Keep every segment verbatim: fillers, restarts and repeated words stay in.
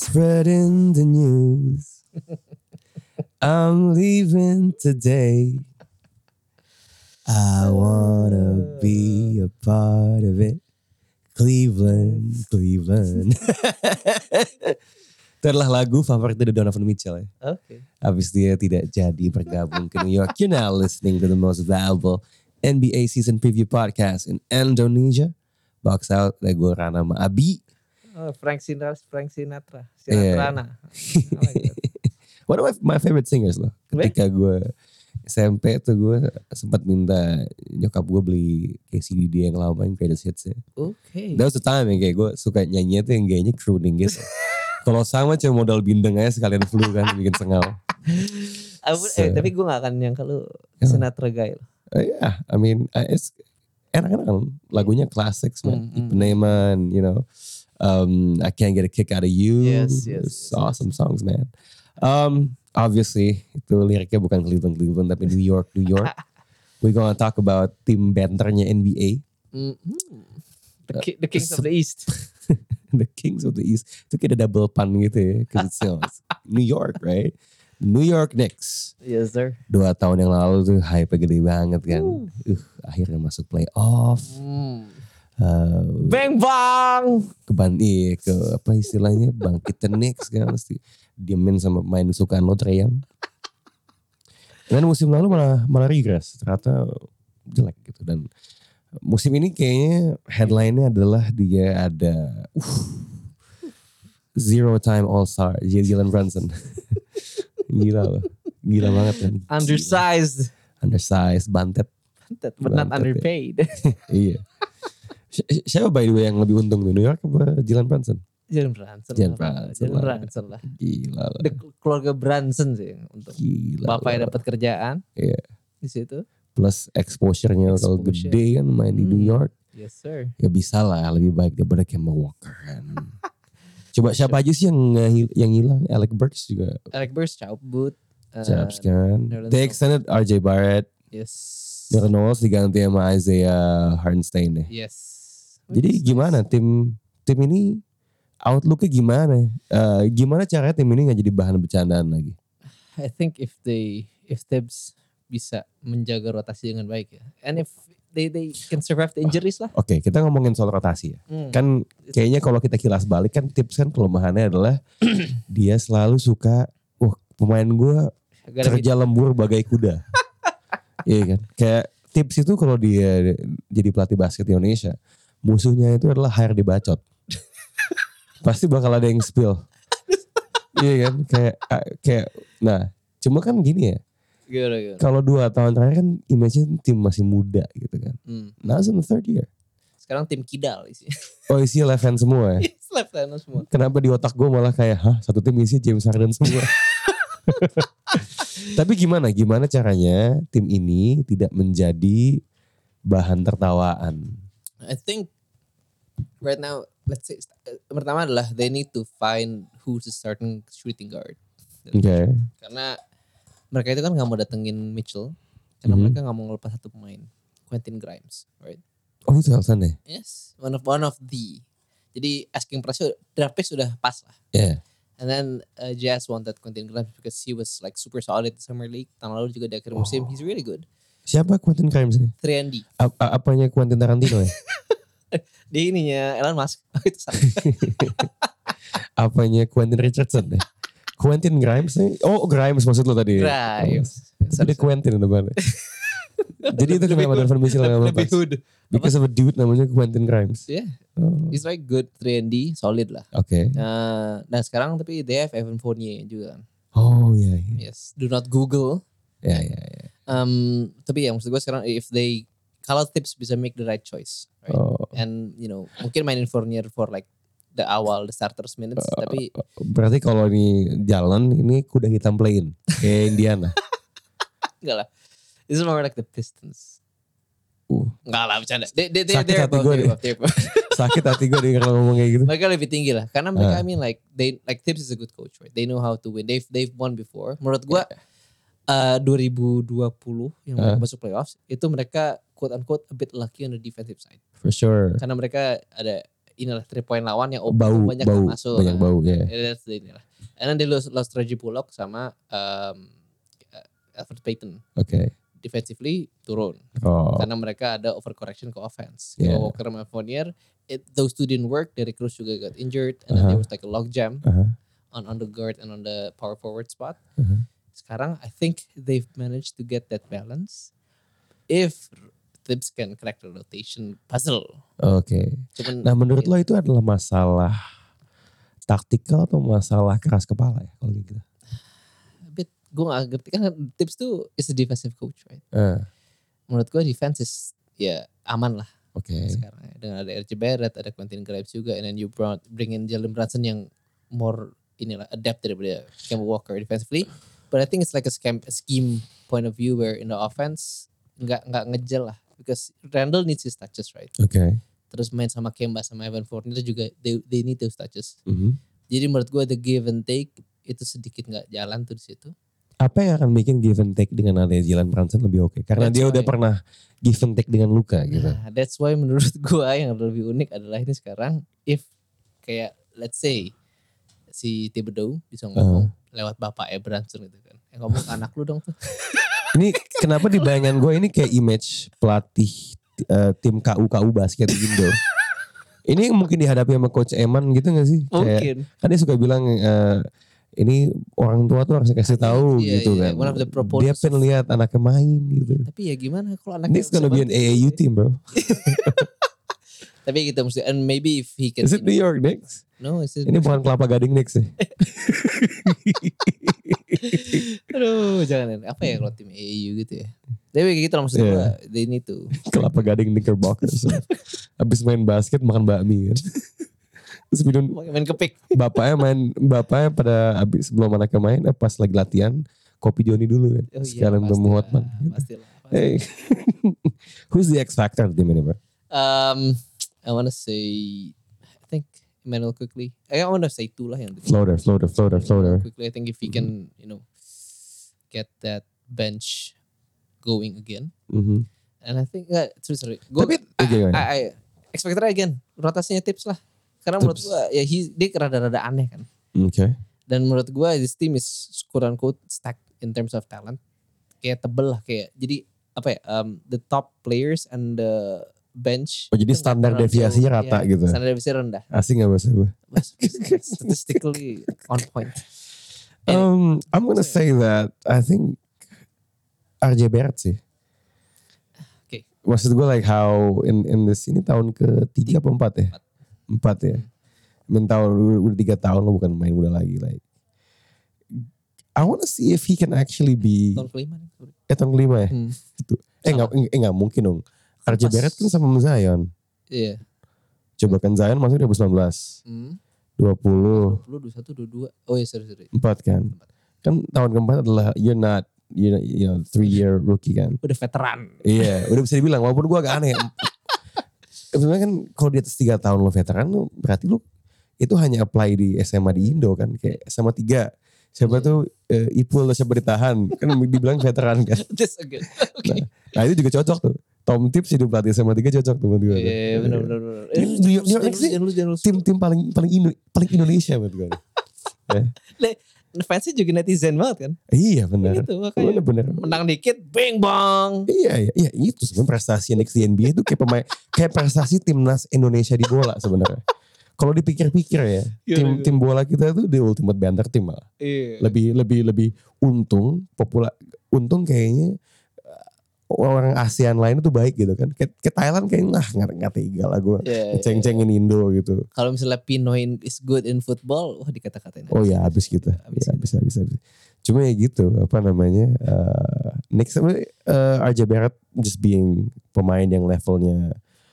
Spreading the news. I'm leaving today. I wanna be a part of it. Cleveland, Cleveland. Itu adalah lagu favorit dari Donovan Mitchell ya. Oke. Okay. Habis dia tidak jadi bergabung ke New York. You're now listening to the most valuable N B A season preview podcast in Indonesia. Box out, gue Rana sama Abi. Oh, Frank Sinatra, Frank Sinatra, Sinatrana. Yeah. One of my, my favorite singers loh. Ketika gue S M P tuh gue sempat minta nyokap gue beli kayak C D dia yang lama yang greatest hits ya. Oke. Okay. That was the time yang kayak gue suka nyanyi tuh yang kayaknya crooning gitu. Kalau sama cuma modal bindeng aja sekalian flu kan bikin sengal. So, eh, tapi gue gak akan yang kalau yeah. Sinatra guy loh. Uh, yeah, I mean uh, it's enak-enak kan lagunya classics man. Mm, Ipanema and you know. Um, I Can't Get a Kick Out of You. Yes, yes. It's awesome songs, man. Um, obviously, itu liriknya bukan Cleveland, Cleveland, tapi New York, New York. We're gonna talk about tim banternya N B A. Mm-hmm. The, ki- the Kings uh, of the East. The Kings of the East. Itu kayak ada double pun gitu ya. Because it's, you know, it's New York, right? New York Knicks. Yes, sir. Dua tahun yang lalu tuh hype gede banget kan. Uh, uh akhirnya masuk playoff. Mm. Uh, bang bang kebanti ke apa istilahnya bangkit Knicks kan mesti diemin sama main kesukaan lo Trae Young. Dan musim lalu malah malah regress ternyata jelek gitu dan musim ini kayaknya headline-nya adalah dia ada uh, zero time all star Jalen Brunson. Gila loh, gila banget kan. Undersized, undersized, bantet, bantet, but not underpaid. Iya. Siapa by the way yang lebih untung tuh, New York apa Jalen Brunson? Jalen Brunson. Jalen Brunson. Jalen Brunson lah. Gila lah. The keluarga Brunson sih untuk Gila bapaknya dapat kerjaan. Iya. Di situ. Plus exposure-nya kalau gede kan main hmm. di New York. Yes sir. Ya bisa lah lebih baik daripada Kemba Walker kan. Coba siapa aja sih yang yang hilang? Alec Burks juga. Alec Burks cabut. Uh, Cabs kan. They extended R J Barrett. Yes. Darren Knowles diganti sama Isaiah Hartenstein ya. Yes. Jadi gimana tim tim ini outlooknya gimana? Uh, gimana caranya tim ini nggak jadi bahan bercandaan lagi? I think if they if Tibbs bisa menjaga rotasi dengan baik ya, and if they they can survive the injuries lah. Oke, okay, kita ngomongin soal rotasi ya. Hmm. Kan kayaknya kalau kita kilas balik kan Tibbs kan kelemahannya adalah dia selalu suka, wah pemain gue kerja lembur bagai kuda. Iya kan? Kayak Tibbs itu kalau dia jadi pelatih basket Indonesia, musuhnya itu adalah hire dibacot. Pasti bakal ada yang spill. Iya kan? Kayak kayak nah, cuma kan gini ya. Kalau dua tahun terakhir kan image-nya tim masih muda gitu kan. Hmm. Now it's in the third year. Sekarang tim kidal isinya. Oh isi left hand semua ya? Yes, left hand semua. Kenapa di otak gue malah kayak, hah satu tim isi James Harden semua. Tapi gimana? Gimana caranya tim ini tidak menjadi bahan tertawaan? I think right now, let's say, pertama adalah they need to find who's the starting shooting guard. Oke. Okay. Karena mereka itu kan nggak mau datengin Mitchell, karena mm-hmm. mereka nggak mau ngelepas satu pemain, Quentin Grimes, right? Oh itu alasannya? Yes, one of one of the. Jadi asking price draft pick sudah pas lah. Yeah. And then uh, Jazz wanted Quentin Grimes because he was like super solid di Summer League. Tahun lalu juga di akhir musim, oh. he's really good. Siapa Quentin Grimes ini? three and D. A- apanya Quentin Tarantino ya? Di ininya Elon Musk. Itu salah. Apanya Quentin Richardson ya? Quentin Grimes nih? Oh Grimes maksud lo tadi? Grimes. Oh, ada Quentin depannya. Jadi itu kenapa Donovan Mitchell gak lepas? Because of a dude namanya Quentin Grimes. Yeah. Oh. He's like good three and D, solid lah. Oke. Okay. Uh, nah sekarang tapi they have Evan Fournier juga kan. Oh iya. Yeah, yeah. Yes. Do not Google. Ya yeah, ya yeah, ya. Yeah. Um, tapi ya maksud gue sekarang if they kalau Tips bisa make the right choice, right? Oh. And you know mungkin mainin Fournier for like the awal the starters minutes, uh, tapi berarti kalau ini jalan ini kuda hitam play-in kayak Indiana. Enggak lah. This is more like the Pistons. Uh. Enggak lah bercanda. They, they, they, Sakit hati gue deh. Sakit hati gue denger lo ngomong kayak gitu. Mereka lebih tinggi lah. Karena mereka uh. I mean like they like Tips is a good coach, right? They know how to win. They've they've won before. Menurut gue uh, dua ribu dua puluh yang uh. masuk playoffs itu mereka quote unquote a bit lucky on the defensive side. For sure. Karena mereka ada inilah three point lawan yang bau, banyak bau, masuk. banyak bau, ya. Yeah. That's the inilah. And then they lost, lost Reggie Bullock sama um, Alfred Payton. Oke. Okay. Defensively turun. Oh. Karena mereka ada overcorrection ke offense. Yeah. Kemba Walker sama Fournier, it, those two didn't work. Derrick Rose juga got injured, and uh-huh. then there was like a log jam uh-huh. on on the guard and on the power forward spot. Uh-huh. Sekarang I think they've managed to get that balance. If Tibbs can crack the rotation puzzle. Oke. Okay. Nah menurut lo itu adalah masalah taktikal atau masalah keras kepala ya kalau gitu? But gue gak ngerti kan Tibbs tuh is a defensive coach, right? Uh. Menurut gue defense is ya aman lah. Oke. Okay. Sekarang ya. Dengan ada R J Barrett, ada Quentin Grimes juga, and then you brought bring in Jalen Brunson yang more inilah adapt daripada Kemba Walker defensively. But I think it's like a scheme, a scheme point of view where in the offense nggak nggak ngejel lah, because Randall needs his touches, right? Oke. Okay. Terus main sama Kemba sama Evan Fournier juga they they need those touches. Mm-hmm. Jadi menurut gue the give and take itu sedikit nggak jalan tuh di situ. Apa yang akan bikin give and take dengan adanya Jalen Brunson lebih oke? Okay? Karena that's dia why, udah pernah give and take dengan Luka gitu. Nah, that's why menurut gue yang lebih unik adalah ini sekarang if kayak let's say si Thibodeau bisa ngomong uh. lewat bapak ya Brunson gitu kan. Yang ngomong anak lu dong tuh. Ini kenapa di bayangan gue ini kayak image pelatih uh, tim K U K U basket Indo. Ini mungkin dihadapi sama Coach Eman gitu gak sih? Mungkin. Kayak, kan dia suka bilang uh, ini orang tua tuh harus kasih tahu iya, gitu iya. kan. Dia pengen lihat anaknya main gitu. Tapi ya gimana kalau anaknya This gonna be an A A U team bro. Tapi gitu mesti, and maybe if he can. Is it New York Knicks? No, it's ini bukan Kelapa Gading Knicks sih. Aduh, jangan apa ya kalau tim A A U gitu ya. Tapi gitu lah maksudnya yeah. They need to. Kelapa Gading Knickerbockers. Abis main basket makan bakmi kan. Terus minum main kepik. Bapaknya main bapaknya pada abis sebelum anaknya main pas lagi latihan kopi Joni dulu kan. Oh, sekalian iya, ketemu Hotman. Pastilah. Pasti. Hey. Who's the X factor di ini, bro? Um, I wanna say I think Emmanuel Quickley. I wanna say two lah yang floater, floater, floater, floater. Quickly, I think if he can, you know, get that bench going again, mm-hmm. and I think uh, sorry sorry, go, Tapi, I, okay, I, I, expect again rotasinya Tips lah, karena tips. Menurut gua ya he, dia rada-rada aneh kan. Oke. Okay. Dan menurut gua this team is quote unquote stacked in terms of talent, kayak tebel lah kayak jadi apa ya um, the top players and the bench. Oh jadi standar deviasinya rata ya, gitu. Standar deviasi rendah. Asing gak bahasa gue? Statistically on point. Um, I'm gonna say that I think R J Barrett sih. Oke. Okay. Maksud gue like how in in this ini tahun ketiga apa empat ya? Empat, empat ya. Main tahun udah tiga tahun lo bukan main muda lagi like. I wanna see if he can actually be. Tahun kelima nih. Eh tahun kelima ya. Hmm. Itu. Eh nggak eh nggak mungkin dong. R J Barrett kan sama Zion. Iya. Coba kan Zion masuk dua ribu sembilan belas. Hmm. dua puluh. dua puluh, dua puluh satu, dua puluh dua. Oh iya sorry sorry. Empat kan. Kan tahun keempat adalah you're not you know, you know three year rookie kan. Udah veteran. Iya, udah bisa dibilang walaupun gue agak aneh. Sebenarnya kan kalau di atas tiga tahun lo veteran lo berarti lo itu hanya apply di S M A di Indo kan, kayak S M A tiga. Siapa yeah. tuh uh, Ipul siapa ditahan kan dibilang veteran kan. That's a good. Okay. Nah, nah itu juga cocok tuh. Tom Tips hidup pelatih S M A tiga cocok tuh buat gue. Iya benar benar benar. Tim-tim paling paling Indo, paling Indonesia buat gue. Fansnya juga netizen banget kan? Iya benar. Gitu, makanya benar. Menang dikit, bing bang. Iya iya iya itu sebenarnya prestasi Knicks di N B A itu kayak pemain kayak prestasi timnas Indonesia di bola sebenarnya. Kalau dipikir-pikir ya, ya tim ya. tim bola kita tuh the ultimate banter team malah. Iya. Lebih lebih lebih untung, populer, untung kayaknya orang ASEAN lain itu baik gitu kan. Kayak, kayak Thailand kayak nah nggak nggak tega lah gue yeah, ceng-cengin yeah. Indo gitu. Kalau misalnya Pinoy is good in football, wah dikata-katain. Oh ya habis gitu. Habis ya, bisa bisa bisa. Cuma ya gitu apa namanya uh, next uh, R J Barrett just being pemain yang levelnya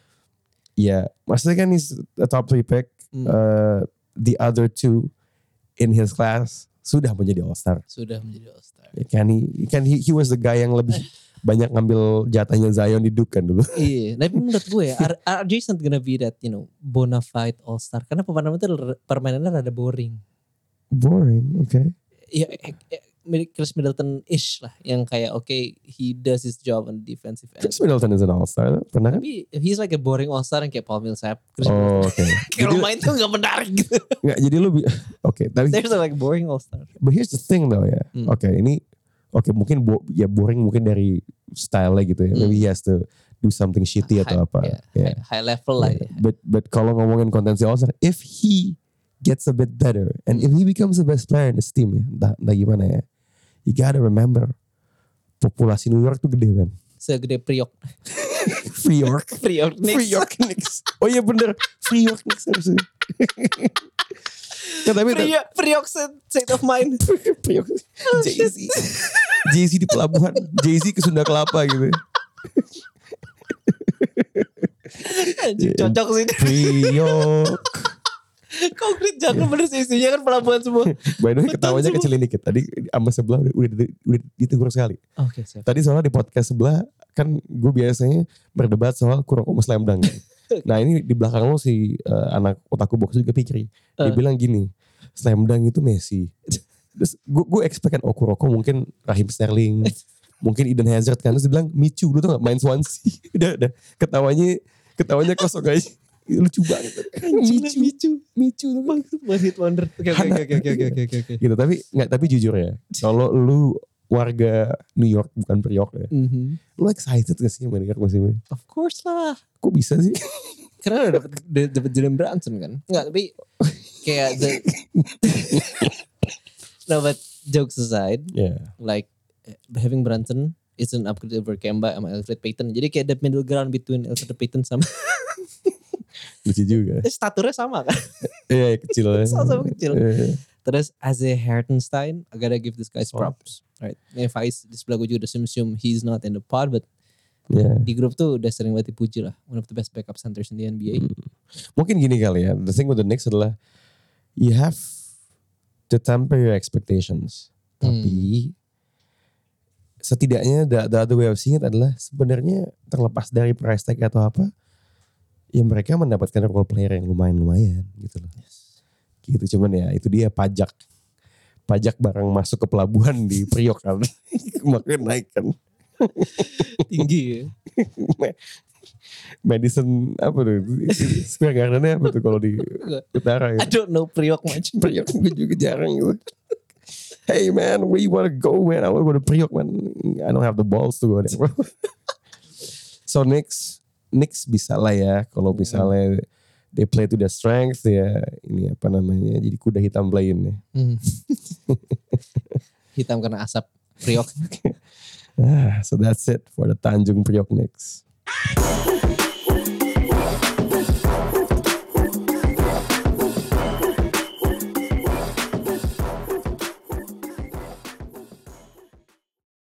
ya maksudnya kan is a top three pick. Hmm. Uh, the other two in his class sudah menjadi all star. Sudah menjadi all star. Ya, kan he kan he, he was the guy yang lebih banyak ngambil jatahnya Zion di Duke kan dulu. Iya, tapi menurut gue ya R J is not gonna be that, you know, bona fide all star karena permainannya itu permainannya rada boring. Boring, oke. Okay. Ya Chris Middleton-ish lah, yang kayak oke okay, he does his job on the defensive end. Chris Middleton is an all-star, pernah kan? Tapi he's like a boring all-star yang kayak Paul Millsap. Chris Oh, oke. Okay. Kalau main tuh gak menarik gitu. Nggak, jadi lu, oke. Okay, tapi there's like boring all-star. But here's the thing though ya. Hmm. Oke, okay, ini oke okay, mungkin bo, ya boring mungkin dari style-nya gitu ya. Hmm. Maybe he has to do something shitty high, atau apa. Yeah, yeah. High, high level yeah. lah ya. But but kalau ngomongin kontensi all-star, if he gets a bit better and hmm. if he becomes the best player in this team ya, entah, entah gimana ya. You gotta remember, populasi New York tuh gede kan. Segede Priok. Free York. Free York Knicks. Free York Knicks. Oh iya bener. Free York Knicks harusnya. Ya, tapi Free, Free York state of mind. Free York. Jay-Z. Jay-Z di pelabuhan. Jay-Z ke Sunda Kelapa gitu. Anjing cocok sih. Free York. Konkret jangan bener sih isinya kan pelabuhan semua. By the way ketawanya kecilin dikit. Tadi sama sebelah udah, udah, udah ditegur sekali. Oke okay, siap. Tadi soalnya di podcast sebelah kan gue biasanya berdebat soal Kuroko Slam Dunk. Nah ini di belakang lo si uh, anak otaku box juga pikir. Dia uh. bilang gini, Slam Dunk itu Messi. Terus gue, gue expect kan oh Kuroko mungkin Raheem Sterling. Mungkin Eden Hazard kan. Terus dia bilang Michu. Lu tau gak main Swansea. Udah, udah. Ketawanya, ketawanya kosong aja. Lucu banget. Micu, Micu, Micu tuh bang, one hit wonder. Oke oke oke oke oke oke. Gitu tapi nggak tapi jujur ya, kalau lu warga New York bukan Priok ya, mm-hmm. lu excited gak sih mendengar musim ini? Of course lah. Kok bisa sih? Karena udah dapet dapet Jalen Brunson kan? Nggak tapi kayak the no but jokes aside, yeah. like having Brunson is an upgrade over Kemba sama Elfrid Payton. Jadi kayak the middle ground between Elfrid Payton sama lucu juga. Staturnya sama kan? Iya kecil ya. Sama-sama kecil. Yeah. Terus Isaiah Hartenstein, I gotta give this guys props. Oh. Right. Nih Faiz di sebelah gue juga udah assume he's not in the pod, but yeah. di grup tuh udah sering banget dipuji lah. One of the best backup centers in the N B A. Hmm. Mungkin gini kali ya. The thing with the Knicks adalah you have to temper your expectations. Hmm. Tapi setidaknya the, the other way of seeing it adalah sebenarnya terlepas dari price tag atau apa, ya mereka mendapatkan role player yang lumayan-lumayan gitu loh. Yes. Gitu cuman ya itu dia pajak. Pajak barang masuk ke pelabuhan di Priok kan. Makanya naik kan. Tinggi ya. Madison apa tuh? Square Garden-nya apa tuh kalau di utara ya? I don't know Priok much. Priok gue juga jarang gitu. Hey man, where you wanna go man? I wanna go to Priok man. I don't have the balls to go there bro. So Knicks Knicks bisa lah ya kalau misalnya they play to their strength ya ini apa namanya jadi kuda hitam play-in ya. Hmm. Hitam karena asap Priok. ah, so that's it for the Tanjung Priok Knicks.